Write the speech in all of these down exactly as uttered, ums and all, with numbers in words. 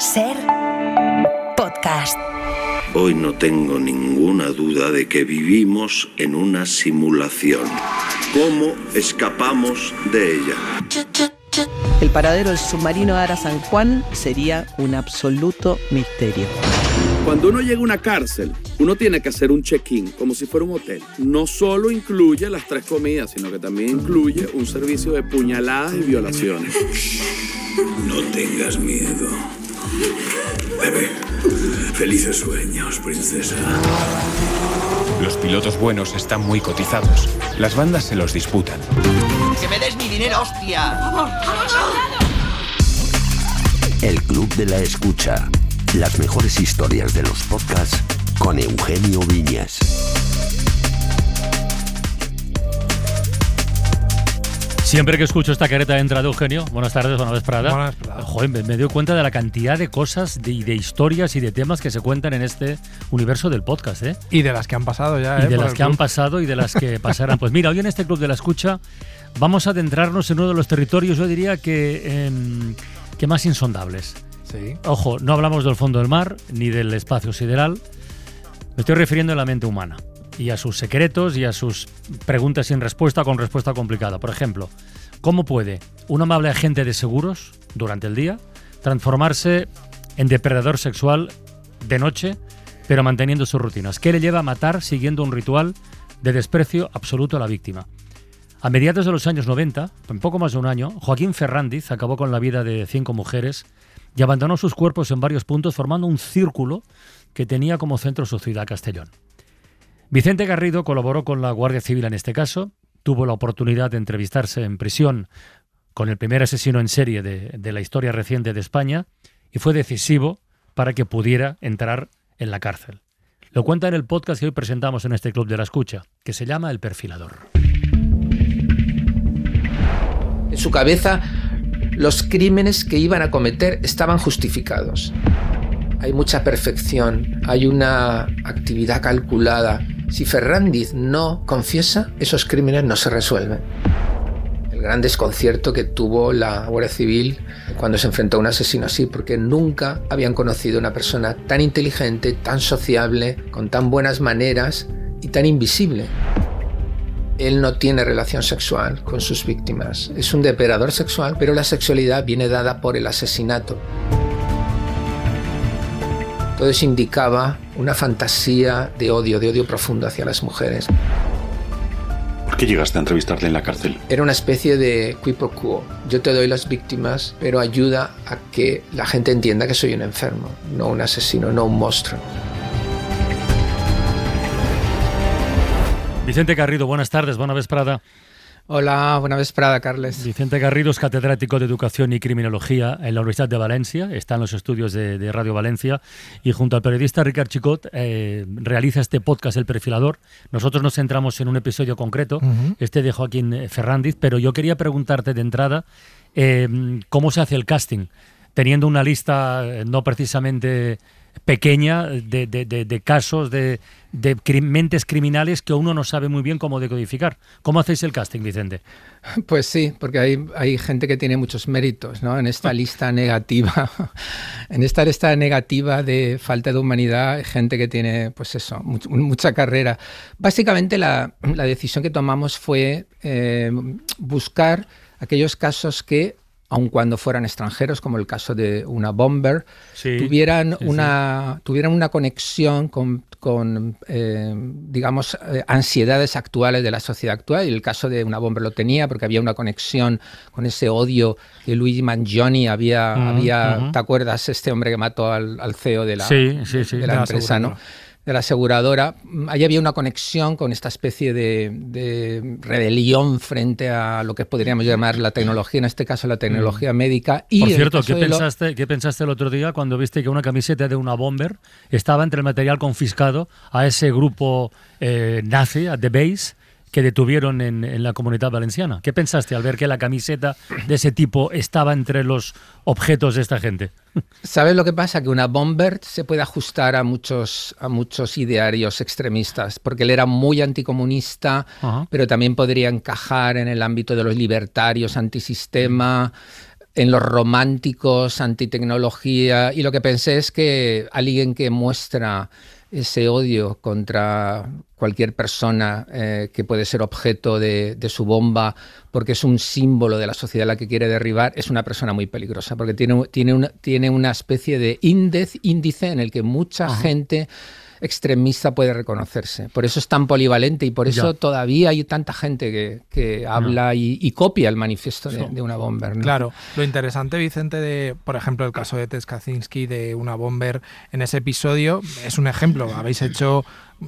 Ser podcast. Hoy no tengo ninguna duda de que vivimos en una simulación. ¿Cómo escapamos de ella? El paradero del submarino Ara San Juan sería un absoluto misterio. Cuando uno llega a una cárcel, uno tiene que hacer un check-in, como si fuera un hotel. No solo incluye las tres comidas, sino que también incluye un servicio de puñaladas y violaciones. No tengas miedo. Bebé, felices sueños, princesa. Los pilotos buenos están muy cotizados. Las bandas se los disputan. ¡Que me des mi dinero, hostia! El Club de la Escucha. Las mejores historias de los podcasts con Eugenio Viñas. Siempre que escucho esta careta entra de Eugenio. Buenas tardes, buenas Prada. Buenas tardes. Joder, me, me doy cuenta de la cantidad de cosas, de, de historias y de temas que se cuentan en este universo del podcast, ¿eh? Y de las que han pasado ya, Y ¿eh? de Por las el que han club. pasado y de las que pasarán. Pues mira, hoy en este Club de la Escucha vamos a adentrarnos en uno de los territorios, yo diría que, eh, que más insondables. Sí. Ojo, no hablamos del fondo del mar ni del espacio sideral. Me estoy refiriendo a la mente humana y a sus secretos y a sus preguntas sin respuesta con respuesta complicada. Por ejemplo, ¿cómo puede un amable agente de seguros durante el día transformarse en depredador sexual de noche, pero manteniendo sus rutinas? ¿Qué le lleva a matar siguiendo un ritual de desprecio absoluto a la víctima? A mediados de los años noventa, en poco más de un año, Joaquín Ferrandiz acabó con la vida de cinco mujeres y abandonó sus cuerpos en varios puntos formando un círculo que tenía como centro su ciudad, Castellón. Vicente Garrido colaboró con la Guardia Civil en este caso, tuvo la oportunidad de entrevistarse en prisión con el primer asesino en serie de, de la historia reciente de España y fue decisivo para que pudiera entrar en la cárcel. Lo cuenta en el podcast que hoy presentamos en este Club de la Escucha, que se llama El Perfilador. En su cabeza, los crímenes que iban a cometer estaban justificados. Hay mucha perfección, hay una actividad calculada. Si Ferrandiz no confiesa, esos crímenes no se resuelven. El gran desconcierto que tuvo la Guardia Civil cuando se enfrentó a un asesino así, porque nunca habían conocido a una persona tan inteligente, tan sociable, con tan buenas maneras y tan invisible. Él no tiene relación sexual con sus víctimas. Es un depredador sexual, pero la sexualidad viene dada por el asesinato. Todo eso indicaba una fantasía de odio, de odio profundo hacia las mujeres. ¿Por qué llegaste a entrevistarle en la cárcel? Era una especie de quid pro quo. Yo te doy las víctimas, pero ayuda a que la gente entienda que soy un enfermo, no un asesino, no un monstruo. Vicente Garrido, buenas tardes, buena vesprada. Hola, buena vesprada, Carles. Vicente Garrido es catedrático de Educación y Criminología en la Universidad de Valencia, está en los estudios de, de Radio Valencia y junto al periodista Ricard Chicot eh, realiza este podcast El Perfilador. Nosotros nos centramos en un episodio concreto, uh-huh. este de Joaquín Ferrandiz, pero yo quería preguntarte de entrada eh, cómo se hace el casting, teniendo una lista no precisamente pequeña de, de, de, de casos de, de cri- mentes criminales que uno no sabe muy bien cómo decodificar. ¿Cómo hacéis el casting, Vicente? Pues sí, porque hay, hay gente que tiene muchos méritos, ¿no? En esta lista negativa, en esta lista negativa de falta de humanidad, hay gente que tiene, pues eso, much, mucha carrera. Básicamente la, la decisión que tomamos fue eh, buscar aquellos casos que, aun cuando fueran extranjeros, como el caso de una bomber, sí, tuvieran, sí, una, sí. tuvieran una conexión con, con eh, digamos, eh, ansiedades actuales de la sociedad actual. Y el caso de una bomber lo tenía porque había una conexión con ese odio que Luigi Mangione había, uh-huh, había uh-huh. ¿te acuerdas? Este hombre que mató al, al C E O de la, sí, sí, sí, de la, de la empresa, ¿no? De la aseguradora. Ahí había una conexión con esta especie de, de rebelión frente a lo que podríamos llamar la tecnología, en este caso la tecnología mm. médica. Y por cierto, ¿qué lo... pensaste, ¿qué pensaste el otro día cuando viste que una camiseta de una bomber estaba entre el material confiscado a ese grupo eh, nazi, a The Base, que detuvieron en, en la Comunidad Valenciana? ¿Qué pensaste al ver que la camiseta de ese tipo estaba entre los objetos de esta gente? ¿Sabes lo que pasa? Que una bomber se puede ajustar a muchos, a muchos idearios extremistas, porque él era muy anticomunista, uh-huh. pero también podría encajar en el ámbito de los libertarios antisistema. en los románticos, antitecnología, y lo que pensé es que alguien que muestra ese odio contra cualquier persona eh, que puede ser objeto de, de su bomba porque es un símbolo de la sociedad a la que quiere derribar, es una persona muy peligrosa, porque tiene, tiene, una, tiene una especie de índice, índice en el que mucha Ajá. gente extremista puede reconocerse. Por eso es tan polivalente y por eso ya. todavía hay tanta gente que, que habla no. y, y copia el manifiesto de, de una bomber, ¿no? Claro, lo interesante, Vicente, de, por ejemplo, el caso de Tess Kaczynski, de una bomber en ese episodio, es un ejemplo. Habéis hecho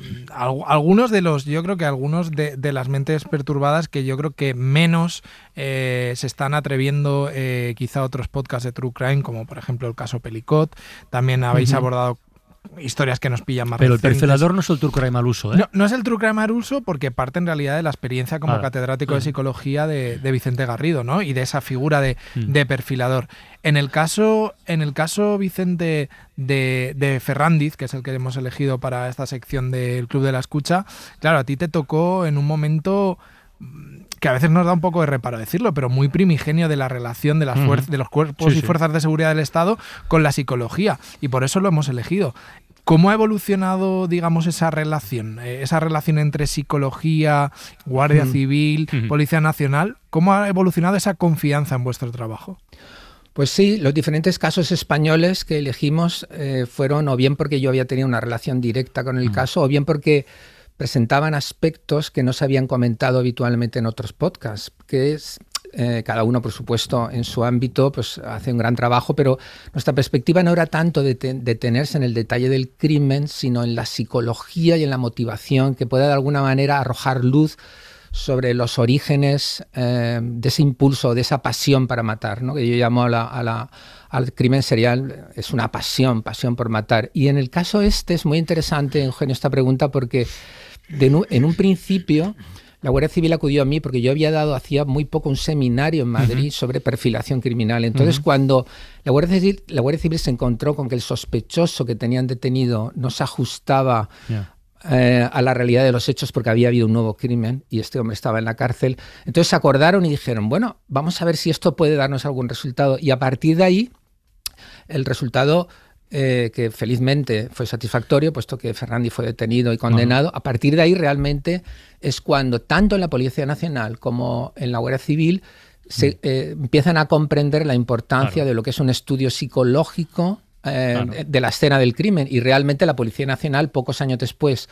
algunos de los, yo creo que algunos de, de las mentes perturbadas que yo creo que menos eh, se están atreviendo eh, quizá otros podcasts de True Crime, como por ejemplo el caso Pelicot. También habéis uh-huh. abordado historias que nos pillan más Pero recientes. el perfilador no es el true crime al uso, ¿eh? No, no es el true crime al uso porque parte en realidad de la experiencia como ah, catedrático sí. de psicología de, de Vicente Garrido, ¿no? Y de esa figura de, mm. de perfilador. En el caso, en el caso Vicente, de, de Ferrandiz, que es el que hemos elegido para esta sección del Club de la Escucha, claro, a ti te tocó en un momento que a veces nos da un poco de reparo decirlo, pero muy primigenio de la relación de, las fuer- de los cuerpos sí, y fuerzas sí. de seguridad del Estado con la psicología, y por eso lo hemos elegido. ¿Cómo ha evolucionado, digamos, esa relación? Eh, esa relación entre psicología, Guardia mm. Civil, mm. Policía Nacional. ¿Cómo ha evolucionado esa confianza en vuestro trabajo? Pues sí, los diferentes casos españoles que elegimos eh, fueron o bien porque yo había tenido una relación directa con el mm. caso, o bien porque presentaban aspectos que no se habían comentado habitualmente en otros podcasts, que es, eh, cada uno, por supuesto, en su ámbito, pues hace un gran trabajo, pero nuestra perspectiva no era tanto de te- detenerse en el detalle del crimen, sino en la psicología y en la motivación que pueda de alguna manera arrojar luz sobre los orígenes eh, de ese impulso, de esa pasión para matar, ¿no? Que yo llamo a la, a la, al crimen serial, es una pasión, pasión por matar. Y en el caso este es muy interesante, Eugenio, esta pregunta, porque de nu- en un principio la Guardia Civil acudió a mí porque yo había dado hacía muy poco un seminario en Madrid uh-huh. sobre perfilación criminal. Entonces, uh-huh. cuando la Guardia Civil, la Guardia Civil se encontró con que el sospechoso que tenían detenido no se ajustaba yeah. Eh, a la realidad de los hechos porque había habido un nuevo crimen y este hombre estaba en la cárcel. Entonces se acordaron y dijeron, bueno, vamos a ver si esto puede darnos algún resultado. Y a partir de ahí, el resultado, eh, que felizmente fue satisfactorio, puesto que Ferrandiz fue detenido y condenado, uh-huh. a partir de ahí realmente es cuando tanto en la Policía Nacional como en la Guardia Civil se eh, empiezan a comprender la importancia claro. de lo que es un estudio psicológico Eh, claro. de la escena del crimen, y realmente la Policía Nacional pocos años después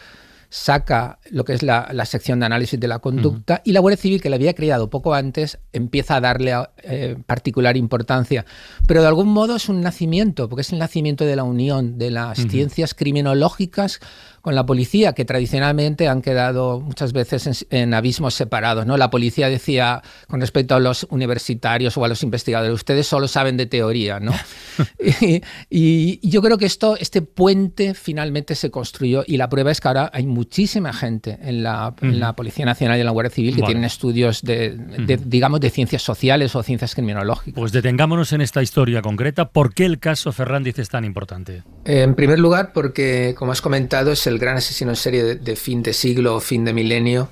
saca lo que es la, la sección de análisis de la conducta uh-huh. y la Guardia Civil, que la había creado poco antes, empieza a darle eh, particular importancia, pero de algún modo es un nacimiento, porque es el nacimiento de la unión de las uh-huh. ciencias criminológicas con la policía, que tradicionalmente han quedado muchas veces en, en abismos separados, ¿no? La policía decía con respecto a los universitarios o a los investigadores, ustedes solo saben de teoría, ¿no? y, y yo creo que esto, este puente finalmente se construyó, y la prueba es que ahora hay muchísima gente en la, uh-huh. en la Policía Nacional y en la Guardia Civil que vale. tienen estudios de, de, uh-huh. digamos, de ciencias sociales o ciencias criminológicas. Pues detengámonos en esta historia concreta. ¿Por qué el caso Ferrandiz es tan importante? En primer lugar, porque, como has comentado, es el gran asesino en serie de, de fin de siglo o fin de milenio,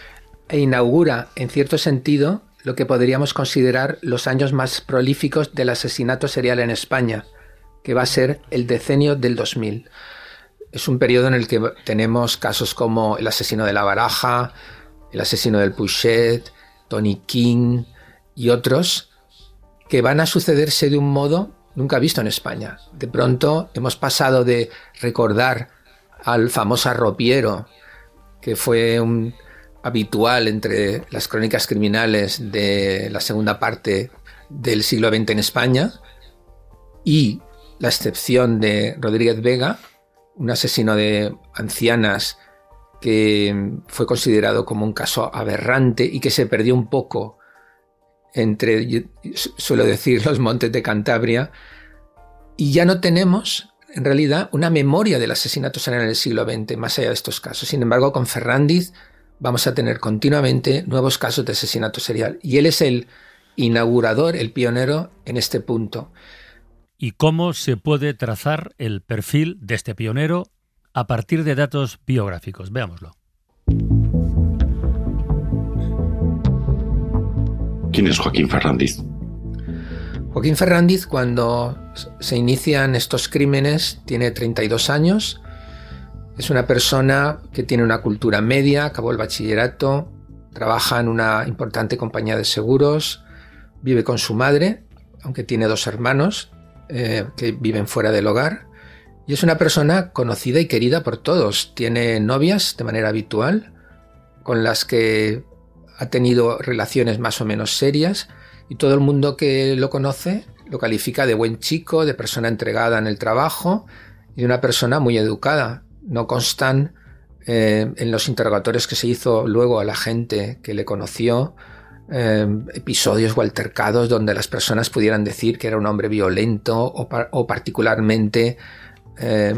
e inaugura, en cierto sentido, lo que podríamos considerar los años más prolíficos del asesinato serial en España, que va a ser el decenio del dos mil. Es un periodo en el que tenemos casos como el asesino de la Baraja, el asesino del Puigset, Tony King y otros, que van a sucederse de un modo nunca visto en España. De pronto hemos pasado de recordar al famoso arropiero, que fue un habitual entre las crónicas criminales de la segunda parte del siglo veinte en España, y la excepción de Rodríguez Vega, un asesino de ancianas que fue considerado como un caso aberrante y que se perdió un poco entre, yo suelo decir, los montes de Cantabria, y ya no tenemos en realidad una memoria del asesinato serial en el siglo veinte más allá de estos casos. Sin embargo, con Ferrandiz vamos a tener continuamente nuevos casos de asesinato serial, y él es el inaugurador, el pionero en este punto. ¿Y cómo se puede trazar el perfil de este pionero a partir de datos biográficos? Veámoslo. ¿Quién es Joaquín Ferrandiz? Joaquín Ferrandiz, cuando se inician estos crímenes, tiene treinta y dos años. Es una persona que tiene una cultura media, acabó el bachillerato, trabaja en una importante compañía de seguros, vive con su madre, aunque tiene dos hermanos eh, que viven fuera del hogar. Y es una persona conocida y querida por todos. Tiene novias de manera habitual, con las que ha tenido relaciones más o menos serias, y todo el mundo que lo conoce lo califica de buen chico, de persona entregada en el trabajo y de una persona muy educada. No constan eh, en los interrogatorios que se hizo luego a la gente que le conoció eh, episodios o altercados donde las personas pudieran decir que era un hombre violento o, par- o particularmente eh,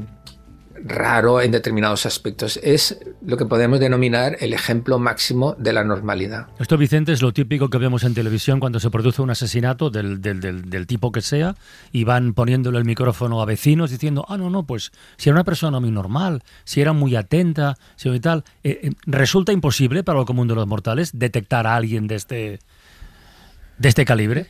raro en determinados aspectos. Es lo que podemos denominar el ejemplo máximo de la normalidad. Esto, Vicente, es lo típico que vemos en televisión cuando se produce un asesinato del, del, del, del tipo que sea y van poniéndole el micrófono a vecinos diciendo, ah, no, no, pues si era una persona muy normal, si era muy atenta, si y tal. Eh, eh, ¿Resulta imposible para el común de los mortales detectar a alguien de este, de este calibre?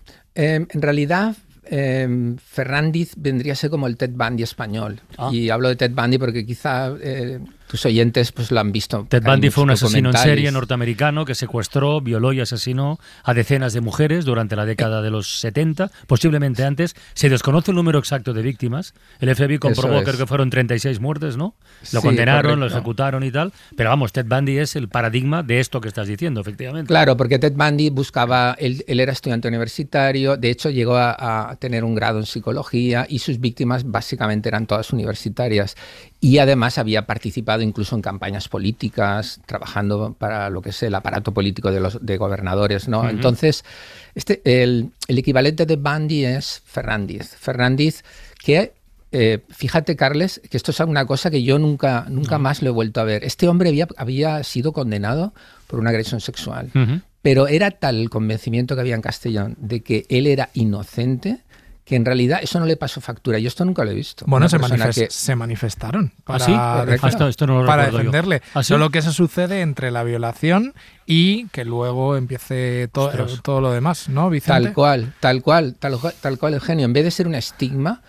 Eh, en realidad... Eh, Ferrandiz vendría a ser como el Ted Bundy español. Ah. Y hablo de Ted Bundy porque quizá eh, tus oyentes pues lo han visto. Ted Bundy fue un asesino en serie norteamericano que secuestró, violó y asesinó a decenas de mujeres durante la década de los setenta, posiblemente antes. Se desconoce el número exacto de víctimas. El F B I comprobó es. que fueron treinta y seis muertes, ¿no? Lo sí, condenaron, correcto. Lo ejecutaron y tal. Pero vamos, Ted Bundy es el paradigma de esto que estás diciendo, efectivamente. Claro, porque Ted Bundy buscaba, él, él era estudiante universitario, de hecho llegó a, a tener un grado en psicología y sus víctimas básicamente eran todas universitarias. Y además había participado incluso en campañas políticas, trabajando para lo que es el aparato político de los de gobernadores, ¿no? Uh-huh. Entonces, este, el, el equivalente de Bundy es Ferrandiz. Ferrandiz, que, eh, fíjate, Carles, que esto es una cosa que yo nunca, nunca uh-huh. más lo he vuelto a ver. Este hombre había, había sido condenado por una agresión sexual, uh-huh. pero era tal el convencimiento que había en Castellón de que él era inocente, que en realidad eso no le pasó factura. Yo esto nunca lo he visto. Bueno, se, manifest- que... se manifestaron para, ¿Ah, sí? esto, esto no lo para defenderle. ¿Ah, sí? Solo que eso sucede entre la violación y que luego empiece to- todo lo demás, ¿no, Vicente? Tal cual, tal cual, tal, tal cual, Eugenio. En vez de ser un estigma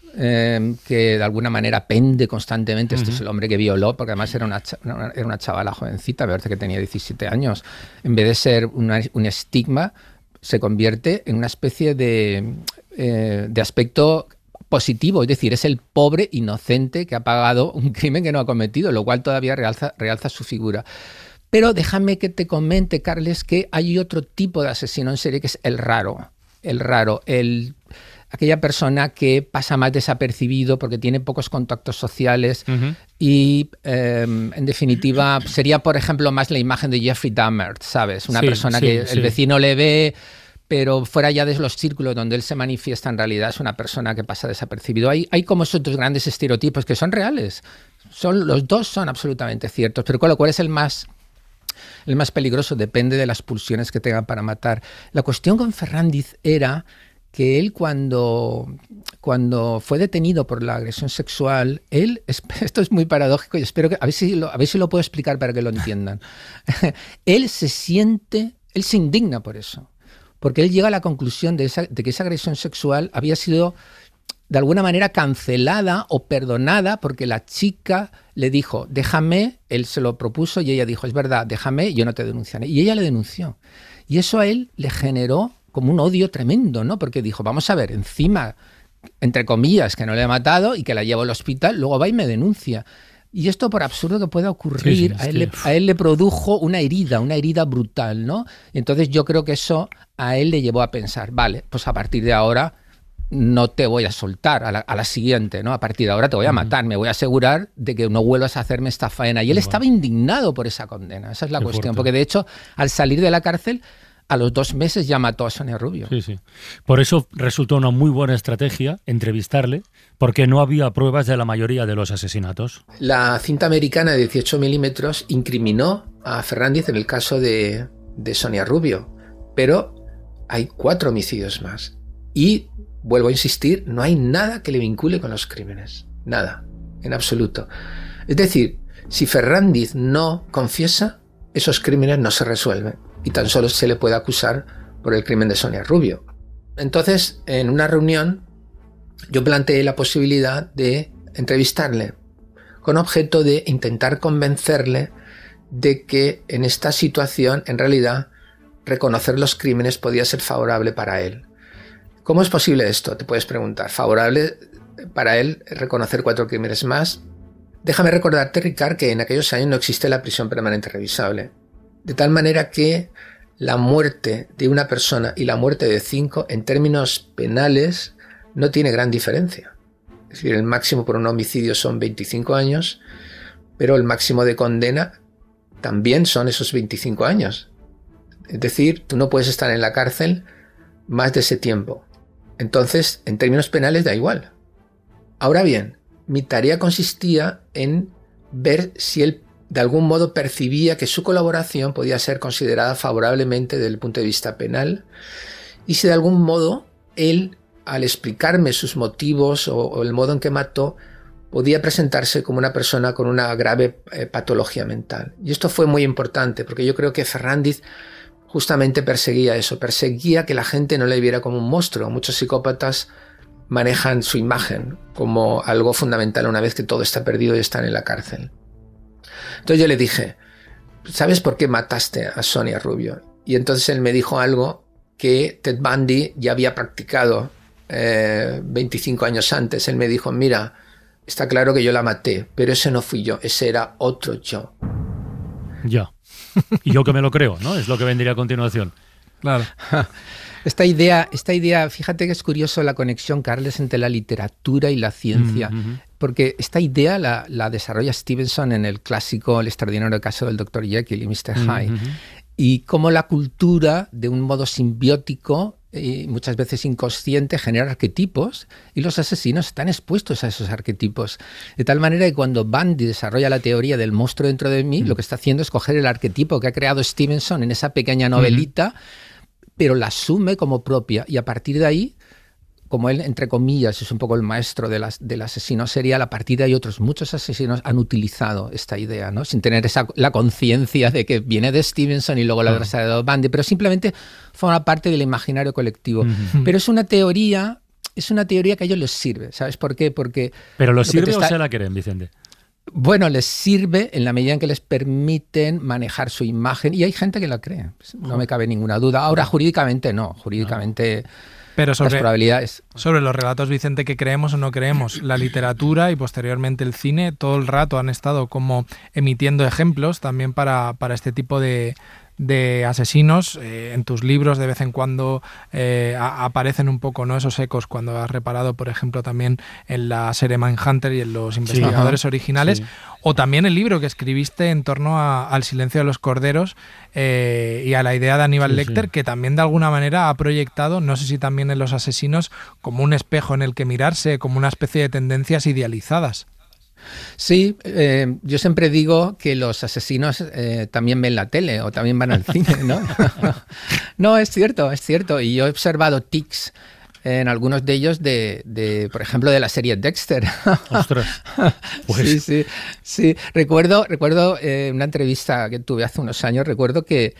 eh, que de alguna manera pende constantemente, uh-huh. este es el hombre que violó, porque además era una, ch- una, era una chavala jovencita, me parece que tenía diecisiete años. En vez de ser una, un estigma, se convierte en una especie de... Eh, de aspecto positivo, es decir, es el pobre inocente que ha pagado un crimen que no ha cometido, lo cual todavía realza, realza su figura. Pero déjame que te comente, Carles, que hay otro tipo de asesino en serie que es el raro, el raro, el, aquella persona que pasa más desapercibido porque tiene pocos contactos sociales uh-huh. y, eh, en definitiva, sería, por ejemplo, más la imagen de Jeffrey Dahmer, ¿sabes? Una sí, persona sí, que sí. el vecino le ve... pero fuera ya de los círculos donde él se manifiesta, en realidad es una persona que pasa desapercibido. Hay, hay como esos dos grandes estereotipos que son reales. Son, los dos son absolutamente ciertos, pero con lo cual es el más, el más peligroso, depende de las pulsiones que tenga para matar. La cuestión con Ferrandiz era que él cuando, cuando fue detenido por la agresión sexual, él, esto es muy paradójico y espero que, a ver si lo, a ver si lo puedo explicar para que lo entiendan. Él se siente, él se indigna por eso. Porque él llega a la conclusión de, esa, de que esa agresión sexual había sido de alguna manera cancelada o perdonada porque la chica le dijo, déjame, él se lo propuso y ella dijo, es verdad, déjame, yo no te denunciaré. Y ella le denunció. Y eso a él le generó como un odio tremendo, ¿no? Porque dijo, vamos a ver, encima, entre comillas, que no le he matado y que la llevo al hospital, luego va y me denuncia. Y esto, por absurdo que pueda ocurrir, sí, sí, a, él que... le, a él le produjo una herida, una herida brutal, ¿no? Y entonces yo creo que eso a él le llevó a pensar, vale, pues a partir de ahora no te voy a soltar, a la, a la siguiente, ¿no? A partir de ahora te voy a matar, me voy a asegurar de que no vuelvas a hacerme esta faena. Y él estaba indignado por esa condena, esa es la Qué cuestión, fuerte. Porque de hecho, al salir de la cárcel, a los dos meses ya mató a Sonia Rubio. Sí, sí. Por eso resultó una muy buena estrategia entrevistarle, porque no había pruebas de la mayoría de los asesinatos. La cinta americana de dieciocho milímetros incriminó a Ferrandiz en el caso de, de Sonia Rubio, pero hay cuatro homicidios más. Y, vuelvo a insistir, no hay nada que le vincule con los crímenes. Nada, en absoluto. Es decir, si Ferrandiz no confiesa, esos crímenes no se resuelven. Y tan solo se le puede acusar por el crimen de Sonia Rubio. Entonces, en una reunión, yo planteé la posibilidad de entrevistarle con objeto de intentar convencerle de que en esta situación, en realidad, reconocer los crímenes podía ser favorable para él. ¿Cómo es posible esto? Te puedes preguntar. ¿Favorable para él reconocer cuatro crímenes más? Déjame recordarte, Ricard, que en aquellos años no existe la prisión permanente revisable. De tal manera que la muerte de una persona y la muerte de cinco, en términos penales, no tiene gran diferencia. Es decir, el máximo por un homicidio son veinticinco años, pero el máximo de condena también son esos veinticinco años. Es decir, tú no puedes estar en la cárcel más de ese tiempo. Entonces, en términos penales da igual. Ahora bien, mi tarea consistía en ver si él de algún modo percibía que su colaboración podía ser considerada favorablemente desde el punto de vista penal y si de algún modo él, al explicarme sus motivos o, o el modo en que mató, podía presentarse como una persona con una grave eh, patología mental. Y esto fue muy importante porque yo creo que Ferrandiz justamente perseguía eso, perseguía que la gente no le viera como un monstruo. Muchos psicópatas manejan su imagen como algo fundamental una vez que todo está perdido y están en la cárcel. Entonces yo le dije, ¿sabes por qué mataste a Sonia Rubio? Y entonces él me dijo algo que Ted Bundy ya había practicado eh, veinticinco años antes. Él me dijo, mira, está claro que yo la maté, pero ese no fui yo, ese era otro yo. Ya. Y yo que me lo creo, ¿no? Es lo que vendría a continuación. Claro. Esta idea, esta idea, fíjate que es curioso la conexión, Carles, entre la literatura y la ciencia. Mm-hmm. Porque esta idea la, la desarrolla Stevenson en el clásico El extraordinario caso del doctor Jekyll y mister Hyde. Mm-hmm. Y cómo la cultura, de un modo simbiótico y muchas veces inconsciente, genera arquetipos y los asesinos están expuestos a esos arquetipos. De tal manera que cuando Bundy desarrolla la teoría del monstruo dentro de mí, mm. lo que está haciendo es coger el arquetipo que ha creado Stevenson en esa pequeña novelita, mm. pero la asume como propia y a partir de ahí, como él, entre comillas, es un poco el maestro de las, del asesino serial, a partir de ahí otros muchos asesinos han utilizado esta idea, ¿no? Sin tener esa, la conciencia de que viene de Stevenson y luego la grasa de Bundy, pero simplemente forma parte del imaginario colectivo. Uh-huh. Pero es una teoría, es una teoría que a ellos les sirve, ¿sabes por qué? Porque ¿Pero lo sirve está... o se la creen, Vicente? Bueno, les sirve en la medida en que les permiten manejar su imagen y hay gente que la cree, no me cabe ninguna duda. Ahora, jurídicamente no, jurídicamente... No. Pero sobre, las probabilidades. sobre los relatos, Vicente, que creemos o no creemos, la literatura y posteriormente el cine, todo el rato han estado como emitiendo ejemplos también para, para este tipo de, de asesinos. Eh, en tus libros de vez en cuando eh, a, aparecen un poco, ¿no?, esos ecos cuando has reparado, por ejemplo, también en la serie Mindhunter y en los investigadores sí, originales. Sí. O también el libro que escribiste en torno a, al silencio de los corderos eh, y a la idea de Aníbal sí, Lecter, sí. que también de alguna manera ha proyectado, no sé si también en los asesinos, como un espejo en el que mirarse, como una especie de tendencias idealizadas. Sí, eh, yo siempre digo que los asesinos eh, también ven la tele o también van al cine, ¿no? No, es cierto, es cierto. Y yo he observado tics en algunos de ellos, de, de por ejemplo, de la serie Dexter. Ostras. Pues. Sí, sí, sí. Recuerdo, recuerdo eh, una entrevista que tuve hace unos años, recuerdo que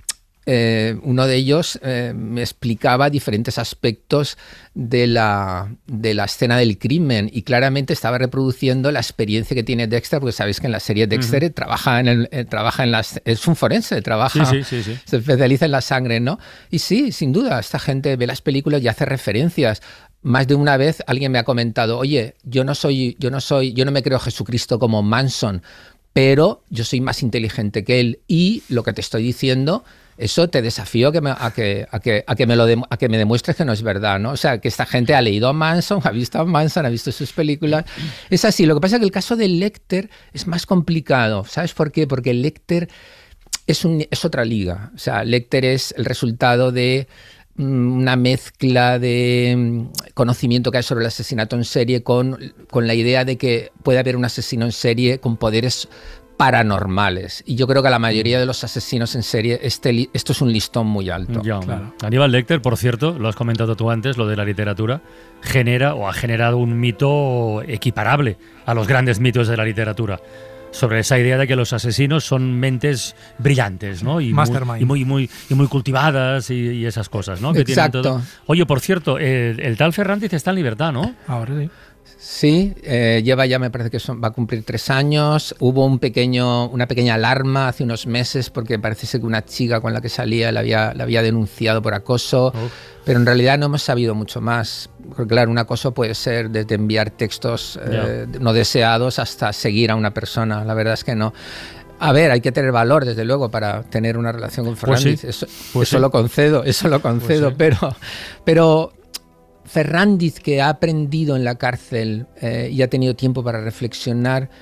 Eh, uno de ellos eh, me explicaba diferentes aspectos de la, de la escena del crimen y claramente estaba reproduciendo la experiencia que tiene Dexter, porque sabéis que en la serie Dexter uh-huh. trabaja en el, eh, trabaja en las, es un forense, trabaja, sí, sí, sí, sí. se especializa en la sangre, ¿no? Y sí, sin duda, esta gente ve las películas y hace referencias. Más de una vez alguien me ha comentado, oye, yo no soy, yo no soy, yo no me creo Jesucristo como Manson, pero yo soy más inteligente que él y lo que te estoy diciendo, eso te desafío a que me, a que, a que, a que me lo de, a que me demuestres que no es verdad, ¿no? O sea, que esta gente ha leído a Manson, ha visto a Manson, ha visto sus películas. Es así. Lo que pasa es que el caso de Lecter es más complicado. ¿Sabes por qué? Porque Lecter es, un, es otra liga. O sea, Lecter es el resultado de una mezcla de conocimiento que hay sobre el asesinato en serie con, con la idea de que puede haber un asesino en serie con poderes paranormales. Y yo creo que a la mayoría de los asesinos en serie este, esto es un listón muy alto. Ya, claro. Aníbal Lecter, por cierto, lo has comentado tú antes, lo de la literatura, genera o ha generado un mito equiparable a los grandes mitos de la literatura. sobre esa idea de que los asesinos son mentes brillantes, ¿no? Y Mastermind. Muy, y muy, muy, y muy cultivadas y, y esas cosas, ¿no? Que Exacto. tienen todo. Oye, por cierto, el, el tal Ferrandiz está en libertad, ¿no? Ahora sí. Sí, eh, lleva ya, me parece que son, va a cumplir tres años. Hubo un pequeño, una pequeña alarma hace unos meses porque parece ser que una chica con la que salía la había, la había denunciado por acoso, oh. pero en realidad no hemos sabido mucho más. Porque claro, un acoso puede ser desde enviar textos eh, yeah. no deseados hasta seguir a una persona. La verdad es que no. A ver, hay que tener valor, desde luego, para tener una relación con Ferrandiz. Pues sí, eso pues eso sí. lo concedo, eso lo concedo, pues sí. pero... pero Ferrandiz, que ha aprendido en la cárcel eh, y ha tenido tiempo para reflexionar,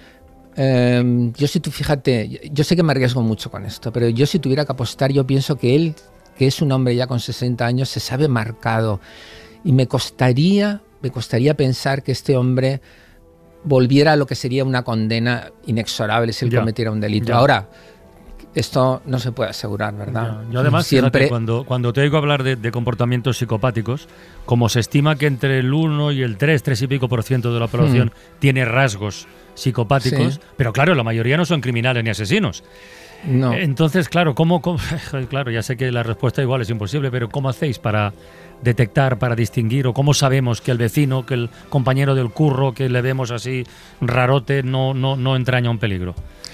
eh, yo si tú fíjate, yo sé que me arriesgo mucho con esto, pero yo si tuviera que apostar, yo pienso que él, que es un hombre ya con sesenta años, se sabe marcado y me costaría, me costaría pensar que este hombre volviera a lo que sería una condena inexorable si él ya. cometiera un delito. Ya. Ahora, esto no se puede asegurar, ¿verdad? Ya. Yo además, siempre fíjate, cuando, cuando te oigo hablar de, de comportamientos psicopáticos, como se estima que entre el uno y el tres, tres y pico por ciento de la población mm. tiene rasgos psicopáticos, sí. pero claro, la mayoría no son criminales ni asesinos. No. Entonces, claro, ¿cómo, cómo, claro, ya sé que la respuesta igual es imposible, pero ¿cómo hacéis para detectar, para distinguir, o cómo sabemos que el vecino, que el compañero del curro, que le vemos así rarote, no, no, no entraña un peligro?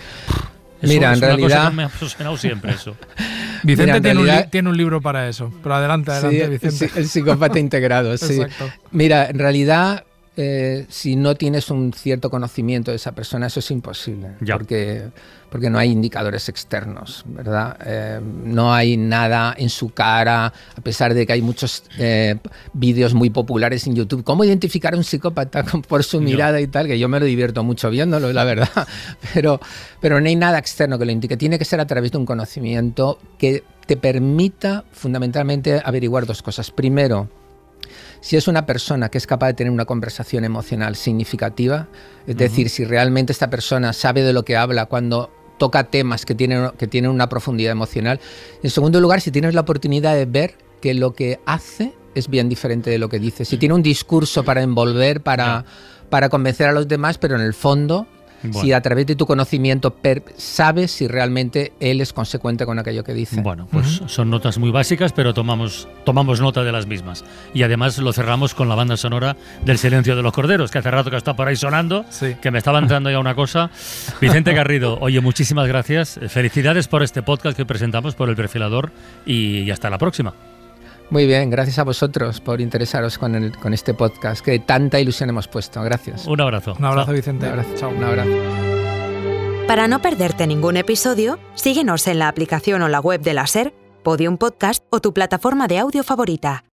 Eso Mira, es en una realidad cosa que me ha funcionado siempre eso. Vicente Mira, tiene, realidad... un li- tiene un libro para eso, pero adelante, adelante, sí, Vicente. Sí, el psicópata integrado, sí. Exacto. Mira, en realidad, eh, si no tienes un cierto conocimiento de esa persona, eso es imposible, ya. porque porque no hay indicadores externos, ¿verdad? Eh, no hay nada en su cara, a pesar de que hay muchos eh, vídeos muy populares en YouTube. ¿Cómo identificar a un psicópata por su mirada y tal? Que yo me lo divierto mucho viéndolo, la verdad. Pero, pero no hay nada externo que lo indique. Tiene que ser a través de un conocimiento que te permita fundamentalmente averiguar dos cosas. Primero, si es una persona que es capaz de tener una conversación emocional significativa, es decir, uh-huh. si realmente esta persona sabe de lo que habla cuando toca temas que tienen, que tienen una profundidad emocional. En segundo lugar, si tienes la oportunidad de ver que lo que hace es bien diferente de lo que dice. Si tiene un discurso para envolver, para, no. para convencer a los demás, pero en el fondo, bueno. si a través de tu conocimiento per- sabes si realmente él es consecuente con aquello que dice. Bueno, pues uh-huh. son notas muy básicas, pero tomamos, tomamos nota de las mismas. Y además lo cerramos con la banda sonora del Silencio de los Corderos, que hace rato que está por ahí sonando, sí. que me estaba entrando ya una cosa. Vicente Garrido, oye, muchísimas gracias. Felicidades por este podcast que presentamos por El Perfilador y hasta la próxima. Muy bien, gracias a vosotros por interesaros con, el, con este podcast, que tanta ilusión hemos puesto. Gracias. Un abrazo. Un abrazo, Vicente. Un abrazo. Chao. Un abrazo. Para no perderte ningún episodio, síguenos en la aplicación o la web de la SER, Podium Podcast o tu plataforma de audio favorita.